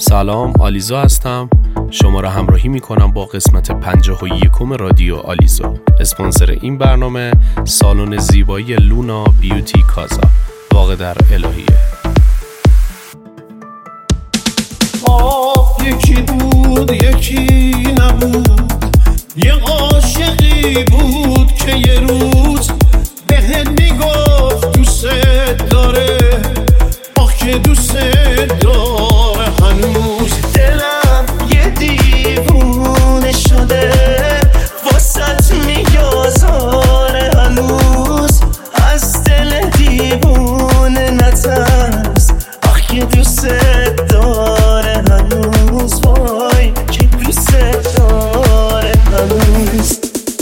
سلام، آلیزو هستم. شما را همراهی میکنم با قسمت 51 رادیو آلیزو. اسپانسر این برنامه سالن زیبایی لونا بیوتی کازا واقع در الهیه. یکی بود یکی نبود، یه عاشقی بود که یه روز بهت میگفت دوست داره، آخ که دوست داره. هنوز دلم یه دیوونه شده واسط میازاره، هنوز از دل دیوونه نترس، آخ که دوست داره. هنوز وای که دوست داره. هنوز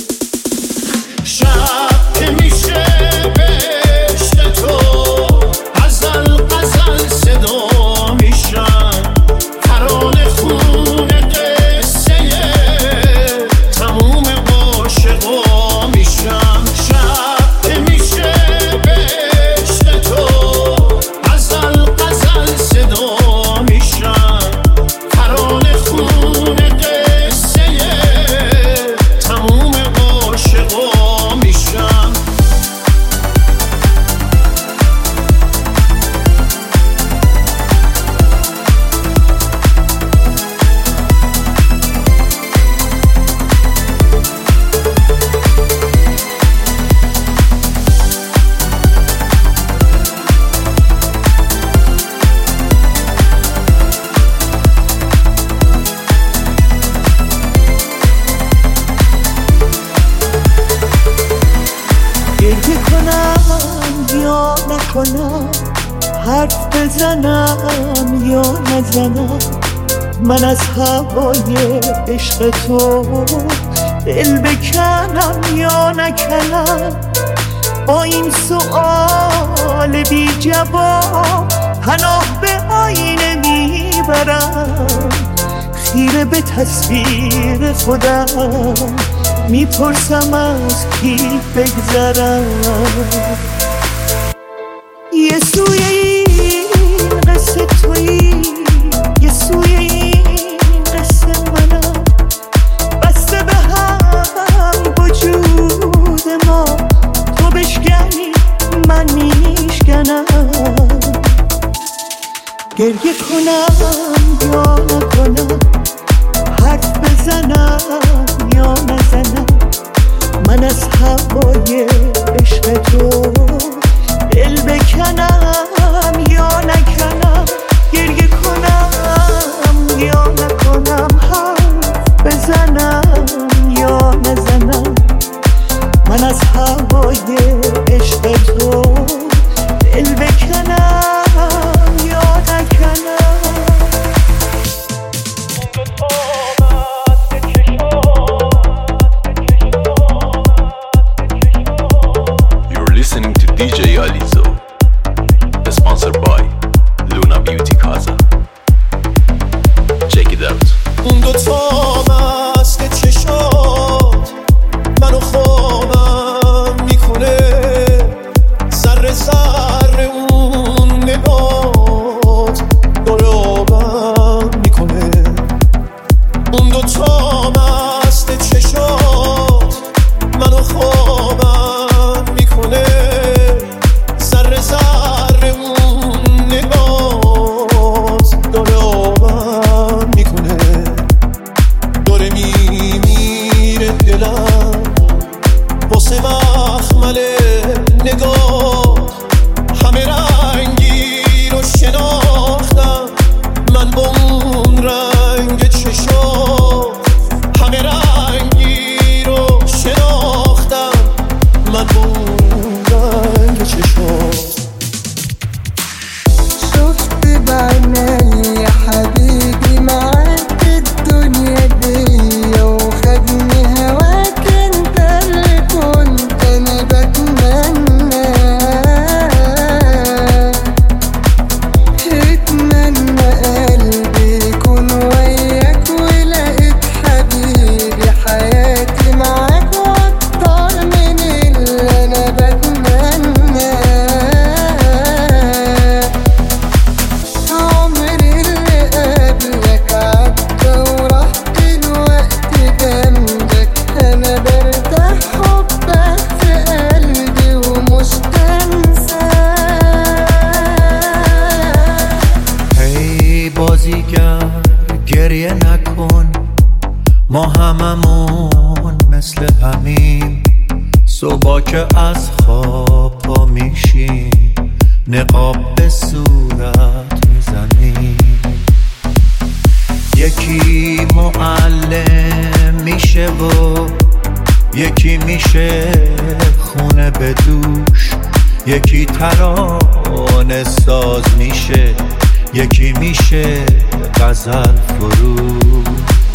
شب که میشه بهشت تو غزل غزل صدا میشن، ترانه خونه قصه تموم عاشقا میشن. شب که میشه بهشت تو غزل غزل صدا میشن، ترانه خونه قصه تموم عاشقا میشن. گریه کنم یا نکنم، حرف بزنم یا نزنم، من از هوای عشق تو دل بکنم یا نکنم. با این سؤال بی جواب پناه به آینه میبرم، خیره به تصویر خودم میپرسم از کی بگذرم. یه سوی این قصه تویی، یه سوی این قصه منم، بسته به هم وجود ما، تو بشکنی من میشکنم. گریه کنم یا نکنم، حرف بزنم یا نزنم، من از هوای عشق تو دل بکنم یا نکنم. گریه کنم یا نکنم، حرف بزنم یا نزنم، من از هوای عشق تو دل بکنم یا نکنم. Listening to DJ Alizo, sponsored by Luna Beauty Casa. بازیگر گریه نکن، ما هممون مثل همین صبح که از خواب پا میشیم نقاب به صورت میزنیم. یکی معلم میشه و یکی میشه خونه به دوش، یکی ترانه ساز میشه، یکی میشه غزل فروش.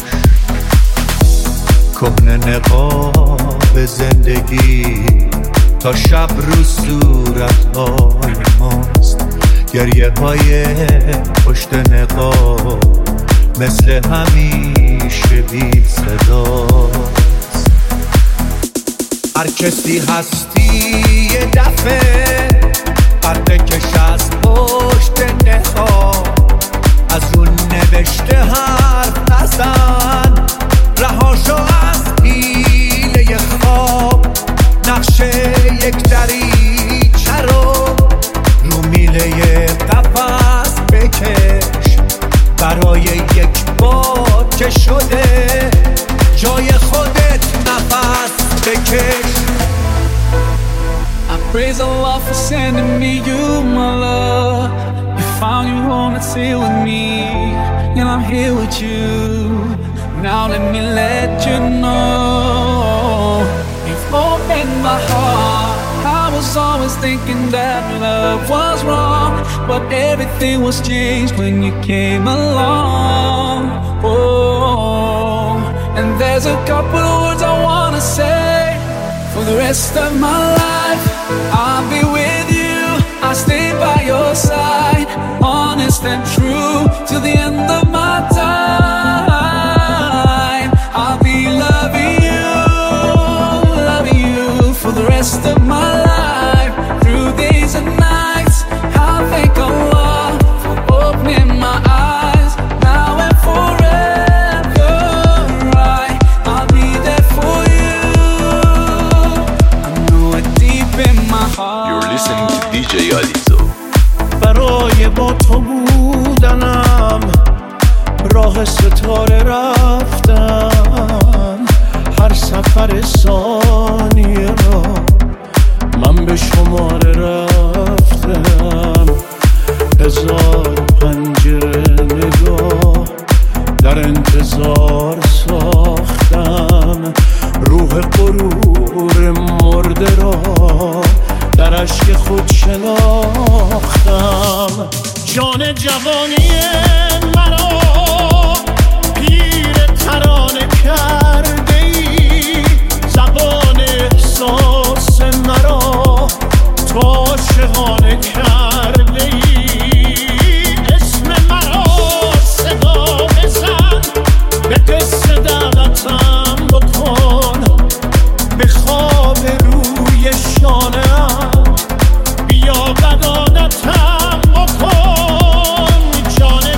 کهنه نقاب زندگی تا شب رو صورت‌های ماست، گریه های پشت نقاب مثل همیشه بی صداست. هر کسی هستی یه دفعه پرده کش از پشت نقاب، از اون نوشته حرف نزن، رهاشو از حیله خواب. نقشه یک دریچه رو میله قفس بکش، برای یک بار که شده جای خودت نفس بکش. I praise Allah for sending me you, my love. You found your home, it's here with me, and I'm here with you. Now let me let you know, you've opened my heart. I was always thinking that love was wrong, but everything was changed when you came along. Oh, and there's a couple of words I wanna say. For the rest of my life, I'll be with you, I'll stay by your side, honest and true, till the end of my time. I'll be loving you for the rest of my life, through days and nights. I'll thank Allah for opening my eyes, now and forever. I'll be there for you, I know it deep in my heart. You're listening to DJ Alizo. برای با تو بودنم راه ستاره رفتم، هر سفر ثانیه را من به شماره رفتم. هزار پنجره نگاه در انتظار ساختم، روح غرور مرده را در عشق خود شناختم. جان جوانی مرا پیر ترانه کرده ای، زبان احساس مرا تو عاشقانه کرده ای. اسم مرا صدا بزن، به قصه دعوتم بکن، به خواب روی شانه‌ام بیا بدانتم بکن. جان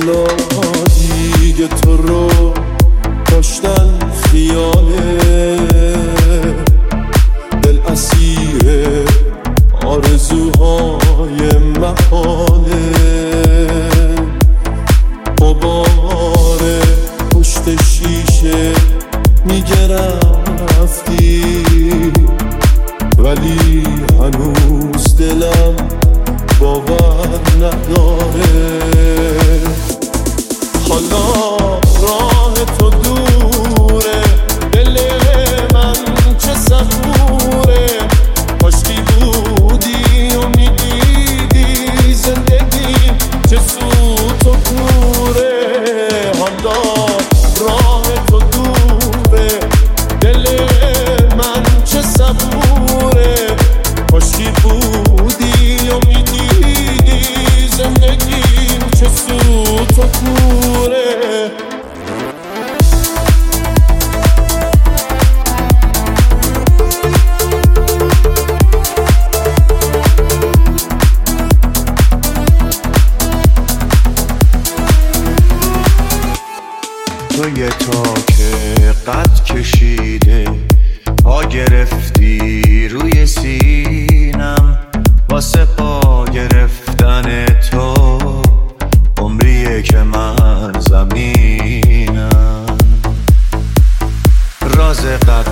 حالا دیگه تو رو داشتن خیاله، دل اسیر آرزوهای محاله، غبار پشت شیشه میگه رفتی، ولی هنوز دلم باور نداره. حالا راه تو دوره، دل من چه صبوره، کاشکی بودی و میدیدی زندگی چه سوت و کوره. حالا راه تو دوره، دل من چه صبوره، کاشکی بودی و میدیدی زندگی چه سوت و کوره. توی تا که قد کشیده پا گرفتی روی سینم، واسه پا گرفتن تو عمریه که من زمینم. راز قد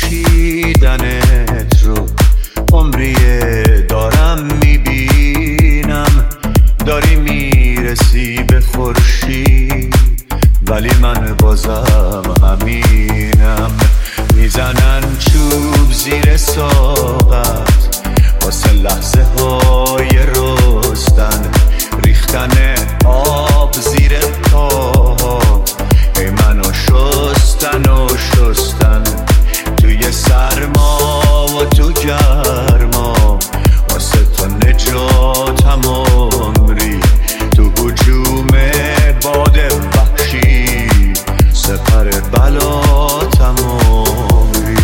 کشیدنت رو عمریه دارم میبینم، داری میرسی به خورشید ولی من بازم همینم. میزنن چوب زیر ساقت واسه لحظه های رستن، ریختن آب زیر پاها، ای منو شستن و شستن، توی سرما و تو گرما، واسه تو نجاتم عمری، تو هجوم باد وحشی سپر بلاتم عمری.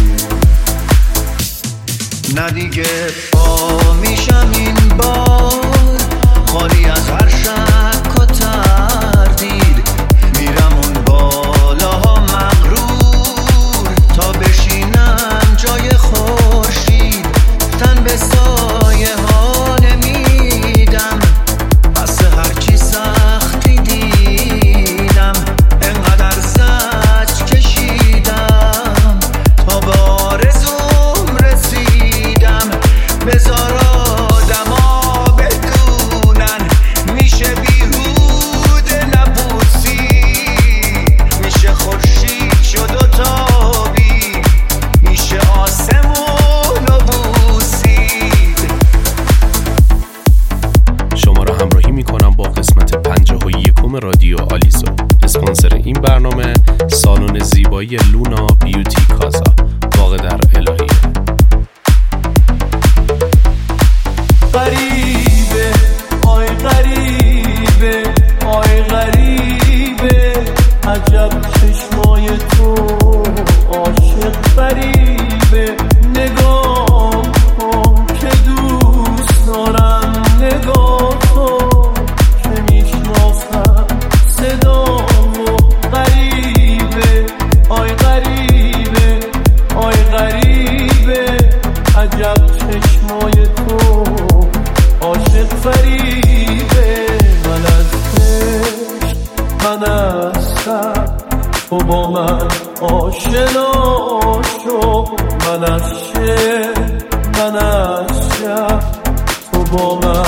نه دیگه پا میشم این بار خالی از هر شک و تردید، میرم اون بالاها مغرور تا بشینم جای خورشید، تن به سایه ها نمیدم، بس هرچی سختی دیدم، انقدر زج کشیدم تا به آرزوم رسیدم. بذار آدما بدونن میشه بیهوده نبوسی، میشه خورشید شد و تابی، میشه آسمون و بوسید. شما را همراهی میکنم با قسمت 51 رادیو آلیزو. اسپانسر این برنامه سالن زیبایی لونا بیوتی کازا، واقع در الهیه. غریبه آی غریبه آی غریبه، عجب چشمای تو عاشق غریبه. نگاه کن که دوست دارم، نگاه کن که میشناسم صدامو. غریبه آی غریبه آی غریبه، عجب چشمای تو عاشق فریبه. من از عشق من از شب تو با من آشنا شو، من از شب من از شب تو با من